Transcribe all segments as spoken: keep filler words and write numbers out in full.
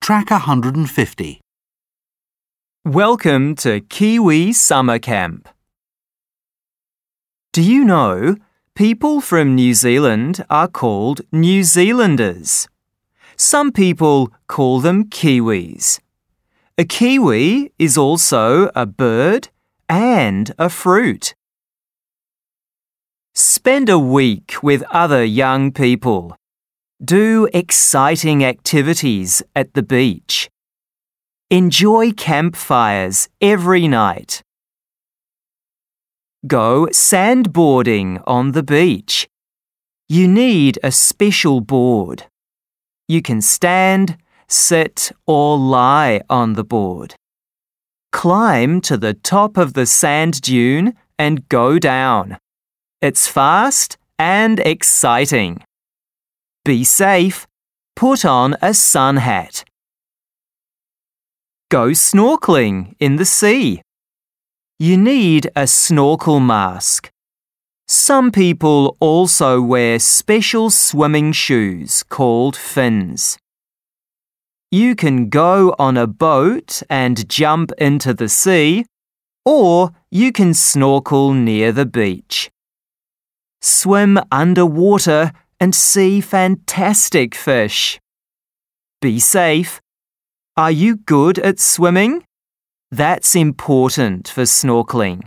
Track one hundred fifty. Welcome to Kiwi Summer Camp. Do you know, people from New Zealand are called New Zealanders. Some people call them Kiwis. A kiwi is also a bird and a fruit. Spend a week with other young people. Do exciting activities at the beach. Enjoy campfires every night. Go sandboarding on the beach. You need a special board. You can stand, sit, or lie on the board. Climb to the top of the sand dune and go down. It's fast and exciting. Be safe. Put on a sun hat. Go snorkeling in the sea. You need a snorkel mask. Some people also wear special swimming shoes called fins. You can go on a boat and jump into the sea, or you can snorkel near the beach. Swim underwater and see fantastic fish. Be safe. Are you good at swimming? That's important for snorkeling.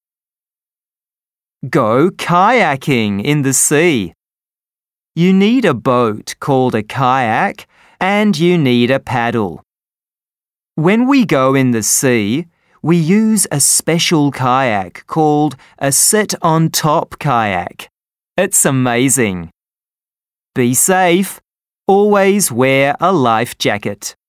Go kayaking in the sea. You need a boat called a kayak and you need a paddle. When we go in the sea, we use a special kayak called a sit-on-top kayak. It's amazing. Be safe. Always wear a life jacket.